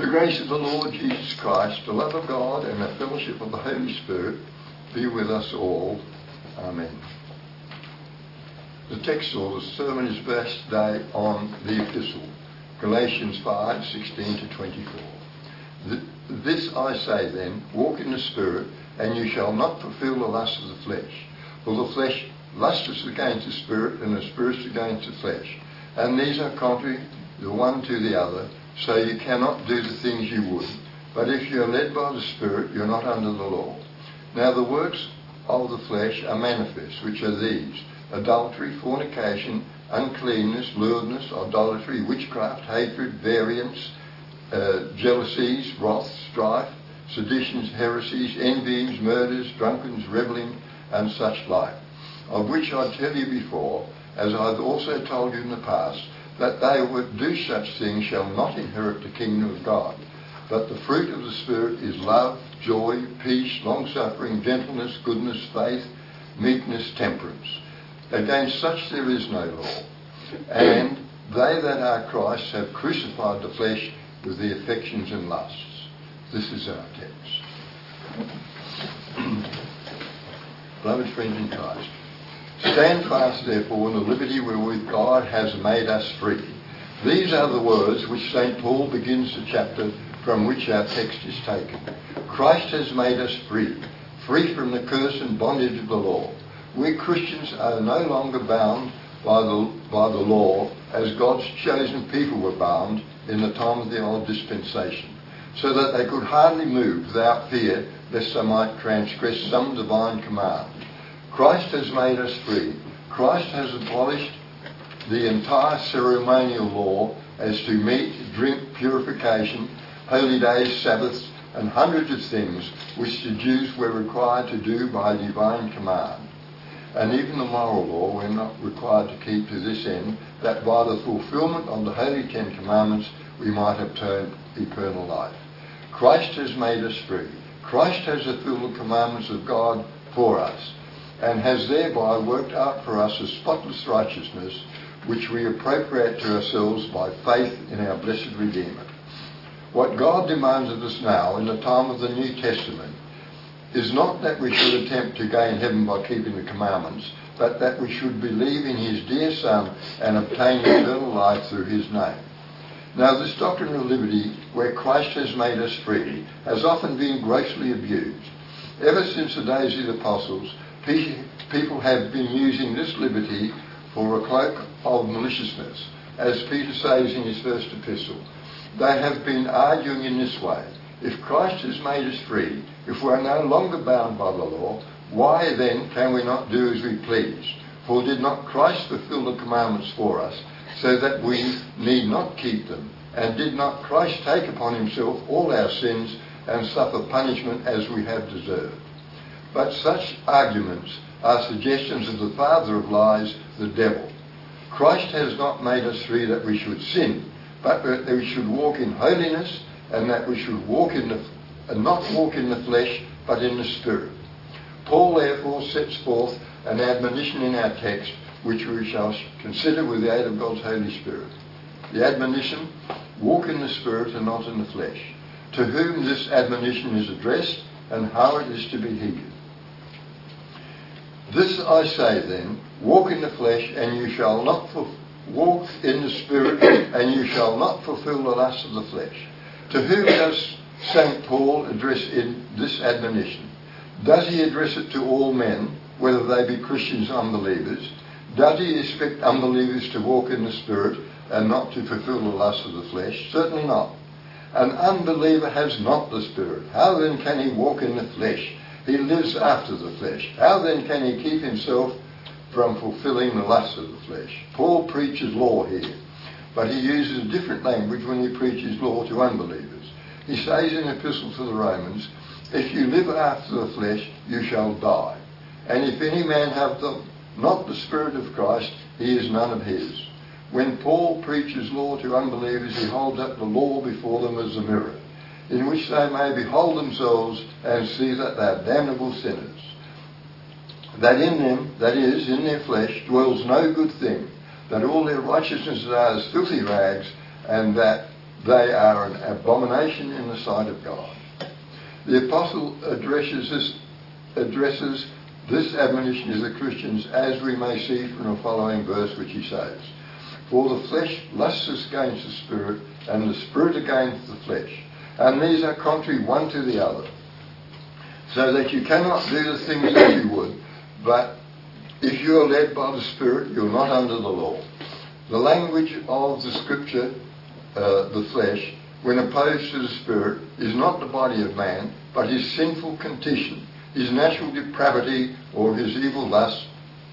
The grace of the Lord Jesus Christ, the love of God, and the fellowship of the Holy Spirit be with us all. Amen. The text or the sermon is based today on the epistle, Galatians 5:16 to 24. This I say then, walk in the Spirit, and you shall not fulfill the lust of the flesh. For the flesh lusteth against the Spirit, and the Spirit against the flesh. And these are contrary the one to the other, so you cannot do the things you would. But if you are led by the Spirit, you are not under the law. Now the works of the flesh are manifest, which are these: adultery, fornication, uncleanness, lewdness, idolatry, witchcraft, hatred, variance, jealousies, wrath, strife, seditions, heresies, envyings, murders, drunkenness, revelling, and such like, of which I tell you before, as I have also told you in the past, that they who do such things shall not inherit the kingdom of God. But the fruit of the Spirit is love, joy, peace, long-suffering, gentleness, goodness, faith, meekness, temperance. Against such there is no law. And they that are Christ have crucified the flesh with the affections and lusts. This is our text. Beloved friends in Christ, stand fast therefore in the liberty wherewith God has made us free. These are the words which St. Paul begins the chapter from which our text is taken. Christ has made us free, free from the curse and bondage of the law. We Christians are no longer bound by the law as God's chosen people were bound in the time of the old dispensation, so that they could hardly move without fear lest they might transgress some divine command. Christ has made us free. Christ has abolished the entire ceremonial law as to meat, drink, purification, holy days, Sabbaths, and hundreds of things which the Jews were required to do by divine command. And even the moral law we're not required to keep to this end, that by the fulfilment of the Holy Ten Commandments we might obtain eternal life. Christ has made us free. Christ has fulfilled the commandments of God for us, and has thereby worked out for us a spotless righteousness, which we appropriate to ourselves by faith in our blessed Redeemer. What God demands of us now, in the time of the New Testament, is not that we should attempt to gain heaven by keeping the commandments, but that we should believe in his dear Son and obtain eternal life through his name. Now this doctrine of liberty, where Christ has made us free, has often been grossly abused. Ever since the days of the apostles, people have been using this liberty for a cloak of maliciousness, as Peter says in his first epistle. They have been arguing in this way: if Christ has made us free, if we are no longer bound by the law, why then can we not do as we please? For did not Christ fulfill the commandments for us, so that we need not keep them? And did not Christ take upon himself all our sins and suffer punishment as we have deserved? But such arguments are suggestions of the father of lies, the devil. Christ has not made us free that we should sin, but that we should walk in holiness, and that we should not walk in the flesh, but in the Spirit. Paul therefore sets forth an admonition in our text, which we shall consider with the aid of God's Holy Spirit. The admonition: walk in the Spirit and not in the flesh. To whom this admonition is addressed, and how it is to be heeded. This I say then, walk in the flesh, and you shall not walk in the Spirit, and you shall not fulfill the lust of the flesh. To whom does St. Paul address in this admonition? Does he address it to all men, whether they be Christians or unbelievers? Does he expect unbelievers to walk in the Spirit and not to fulfill the lust of the flesh? Certainly not. An unbeliever has not the Spirit. How then can he walk in the flesh? He lives after the flesh. How then can he keep himself from fulfilling the lust of the flesh? Paul preaches law here, but he uses a different language when he preaches law to unbelievers. He says in the Epistle to the Romans, if you live after the flesh, you shall die. And if any man have not the Spirit of Christ, he is none of his. When Paul preaches law to unbelievers, he holds up the law before them as a mirror, in which they may behold themselves and see that they are damnable sinners. That in them, that is, in their flesh, dwells no good thing, that all their righteousnesses are as filthy rags, and that they are an abomination in the sight of God. The apostle addresses this admonition to the Christians, as we may see from the following verse, which he says, "For the flesh lusts against the Spirit, and the Spirit against the flesh. And these are contrary one to the other, so that you cannot do the things that you would. But if you are led by the Spirit, you are not under the law." The language of the Scripture, the flesh, when opposed to the Spirit, is not the body of man, but his sinful condition, his natural depravity, or his evil lust,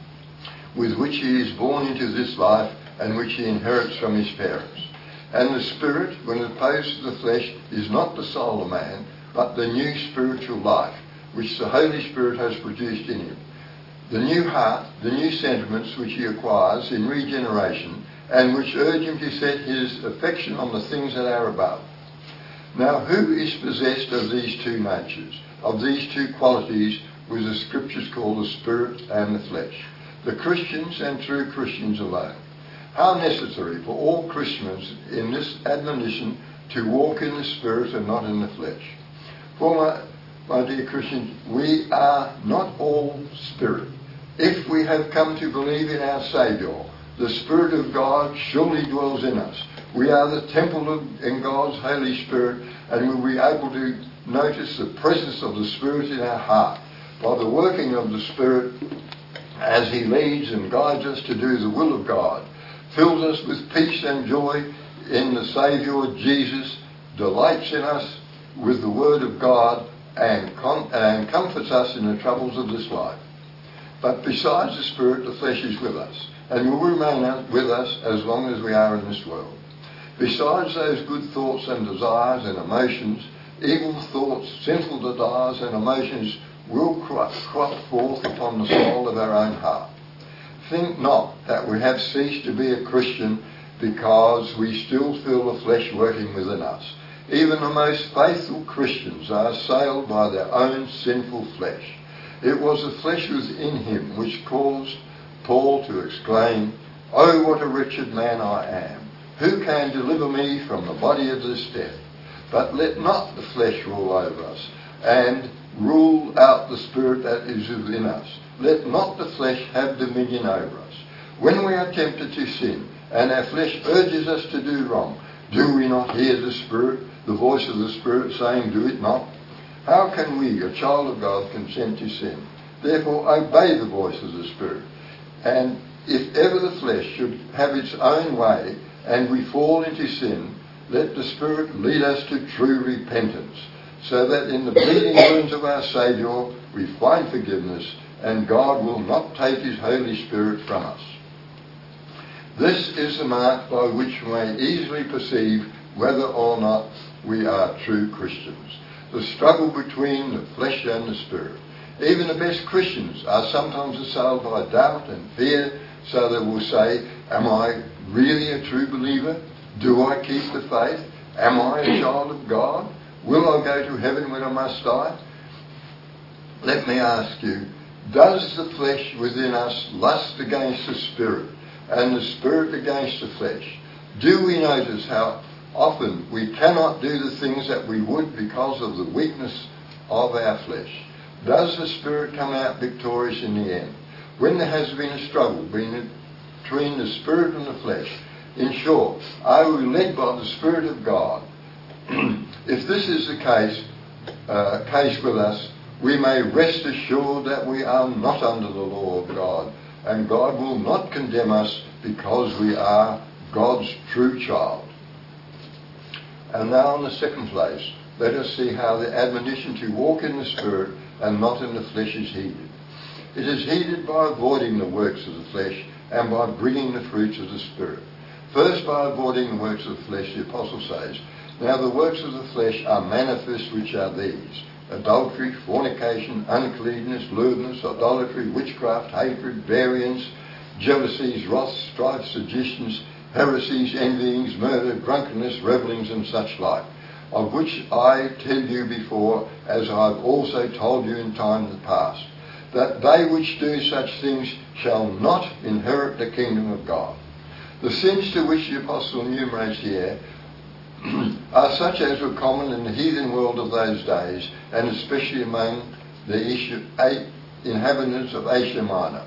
with which he is born into this life and which he inherits from his parents. And the Spirit, when opposed to the flesh, is not the soul of man, but the new spiritual life, which the Holy Spirit has produced in him. The new heart, the new sentiments which he acquires in regeneration, and which urge him to set his affection on the things that are above. Now, who is possessed of these two natures, of these two qualities, which the Scriptures call the Spirit and the flesh? The Christians, and true Christians alone. How necessary for all Christians in this admonition to walk in the Spirit and not in the flesh. For my dear Christians, we are not all Spirit. If we have come to believe in our Saviour, the Spirit of God surely dwells in us. We are the temple in God's Holy Spirit, and we'll be able to notice the presence of the Spirit in our heart by the working of the Spirit as he leads and guides us to do the will of God, fills us with peace and joy in the Saviour Jesus, delights in us with the Word of God, and comforts us in the troubles of this life. But besides the Spirit, the flesh is with us, and will remain with us as long as we are in this world. Besides those good thoughts and desires and emotions, evil thoughts, sinful desires and emotions will crop forth upon the soul of our own heart. Think not that we have ceased to be a Christian because we still feel the flesh working within us. Even the most faithful Christians are assailed by their own sinful flesh. It was the flesh within him which caused Paul to exclaim, "Oh, what a wretched man I am! Who can deliver me from the body of this death? But let not the flesh rule over us, and rule out the Spirit that is within us. Let not the flesh have dominion over us. When we are tempted to sin, and our flesh urges us to do wrong, do we not hear the Spirit, the voice of the Spirit saying, 'Do it not'? How can we, a child of God, consent to sin? Therefore obey the voice of the Spirit. And if ever the flesh should have its own way, and we fall into sin, let the Spirit lead us to true repentance, so that in the bleeding wounds of our Saviour we find forgiveness, and God will not take his Holy Spirit from us." This is the mark by which we may easily perceive whether or not we are true Christians. The struggle between the flesh and the Spirit. Even the best Christians are sometimes assailed by doubt and fear, so they will say, "Am I really a true believer? Do I keep the faith? Am I a child of God? Will I go to heaven when I must die?" Let me ask you, does the flesh within us lust against the Spirit, and the Spirit against the flesh? Do we notice how often we cannot do the things that we would because of the weakness of our flesh? Does the Spirit come out victorious in the end? When there has been a struggle between the Spirit and the flesh, in short, are we led by the Spirit of God? If this is the case with us, we may rest assured that we are not under the law of God, and God will not condemn us because we are God's true child. And now in the second place, let us see how the admonition to walk in the Spirit and not in the flesh is heeded. It is heeded by avoiding the works of the flesh and by bringing the fruits of the Spirit. First, by avoiding the works of the flesh, the Apostle says, "Now the works of the flesh are manifest, which are these: adultery, fornication, uncleanness, lewdness, idolatry, witchcraft, hatred, variance, jealousies, wrath, strife, seditions, heresies, envyings, murder, drunkenness, revellings, and such like, of which I tell you before, as I have also told you in time past, that they which do such things shall not inherit the kingdom of God." The sins to which the Apostle enumerates here are such as were common in the heathen world of those days, and especially among the inhabitants of Asia Minor.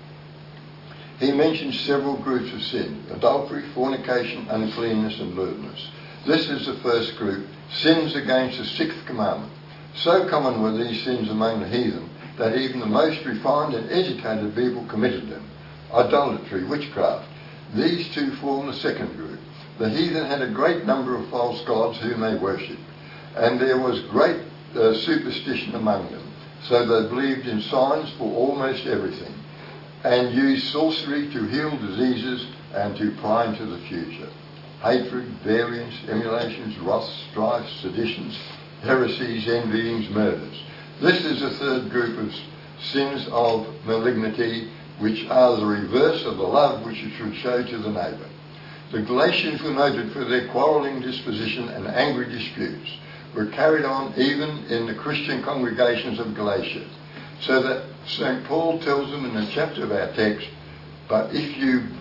He mentions several groups of sin: adultery, fornication, uncleanness, and lewdness. This is the first group, sins against the sixth commandment. So common were these sins among the heathen that even the most refined and educated people committed them. Idolatry, witchcraft. These two form the second group. The heathen had a great number of false gods whom they worshipped, and there was great superstition among them. So they believed in signs for almost everything, and used sorcery to heal diseases and to pry into the future. Hatred, variance, emulations, wrath, strife, seditions, heresies, envyings, murders. This is the third group of sins of malignity, which are the reverse of the love which you should show to the neighbour. The Galatians were noted for their quarrelling disposition and angry disputes, were carried on even in the Christian congregations of Galatia, so that St. Paul tells them in the chapter of our text, "But if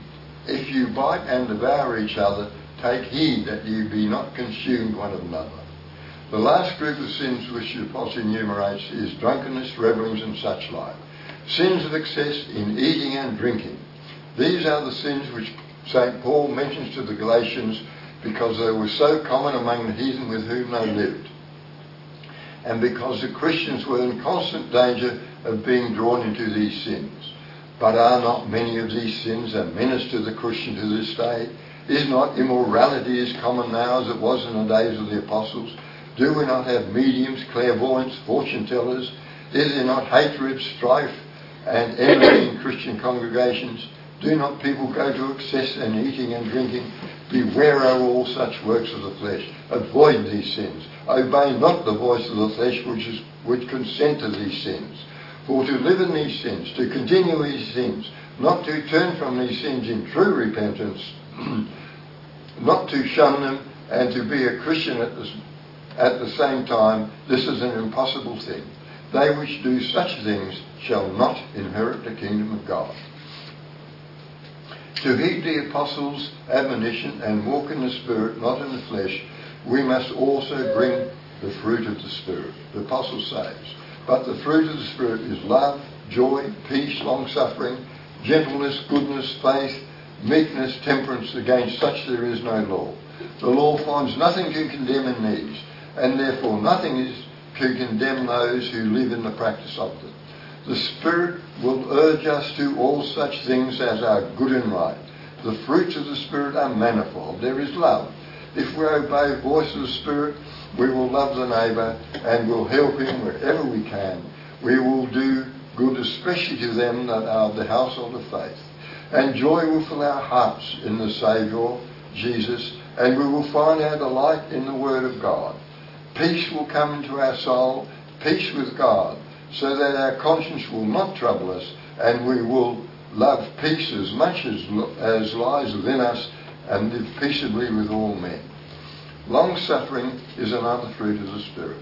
you bite and devour each other, take heed that you be not consumed one of another." The last group of sins which the Apostle enumerates is drunkenness, revellings, and such like. Sins of excess in eating and drinking. These are the sins which St. Paul mentions to the Galatians because they were so common among the heathen with whom they lived, and because the Christians were in constant danger of being drawn into these sins. But are not many of these sins a menace to the Christian to this day? Is not immorality as common now as it was in the days of the apostles? Do we not have mediums, clairvoyants, fortune tellers? Is there not hatred, strife, and envy in Christian congregations? Do not people go to excess in eating and drinking? Beware of all such works of the flesh. Avoid these sins. Obey not the voice of the flesh which consent to these sins. For to live in these sins, to continue these sins, not to turn from these sins in true repentance, not to shun them, and to be a Christian at the same time, this is an impossible thing. They which do such things shall not inherit the kingdom of God. To heed the apostles' admonition and walk in the Spirit, not in the flesh, we must also bring the fruit of the Spirit. The apostle says, "But the fruit of the Spirit is love, joy, peace, long-suffering, gentleness, goodness, faith, meekness, temperance. Against such there is no law." The law finds nothing to condemn in these, and therefore nothing is to condemn those who live in the practice of them. The Spirit will urge us to all such things as are good and right. The fruits of the Spirit are manifold. There is love. If we obey the voice of the Spirit, we will love the neighbour and will help him wherever we can. We will do good especially to them that are of the household of faith. And joy will fill our hearts in the Saviour, Jesus, and we will find our delight in the Word of God. Peace will come into our soul, peace with God, so that our conscience will not trouble us, and we will love peace as much as lies within us, and live peaceably with all men. Long-suffering is another fruit of the Spirit.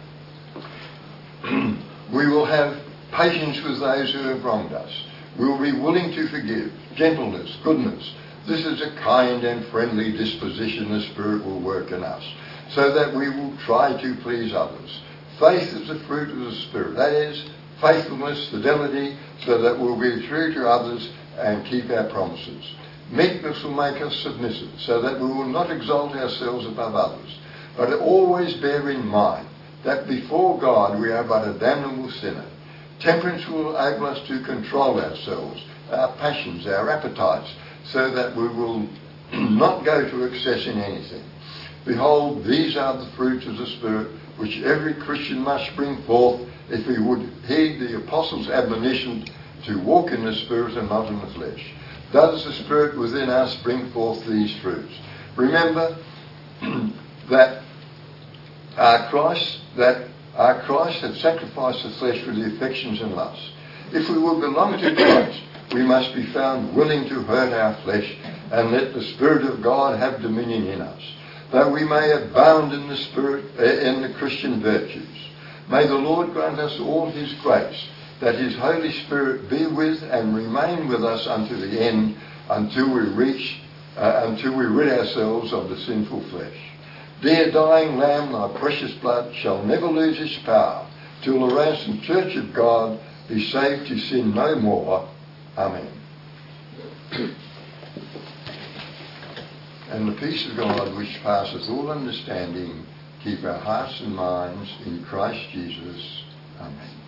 We will have patience with those who have wronged us. We will be willing to forgive. Gentleness, goodness. This is a kind and friendly disposition the Spirit will work in us, so that we will try to please others. Faith is the fruit of the Spirit. That is, faithfulness, fidelity, so that we'll be true to others and keep our promises. Meekness will make us submissive, so that we will not exalt ourselves above others, but always bear in mind that before God we are but a damnable sinner. Temperance will enable us to control ourselves, our passions, our appetites, so that we will not go to excess in anything. Behold, these are the fruits of the Spirit, which every Christian must bring forth if he would heed the apostles' admonition to walk in the Spirit and not in the flesh. Does the Spirit within us bring forth these fruits? Remember that our Christ had sacrificed the flesh with the affections and lusts. If we will belong to Christ, we must be found willing to hurt our flesh and let the Spirit of God have dominion in us, that we may abound in the Spirit, in the Christian virtues. May the Lord grant us all His grace, that His Holy Spirit be with and remain with us unto the end, until we rid ourselves of the sinful flesh. Dear dying Lamb, thy precious blood shall never lose its power, till the ransomed church of God be saved to sin no more. Amen. And the peace of God, which passeth all understanding, keep our hearts and minds in Christ Jesus. Amen.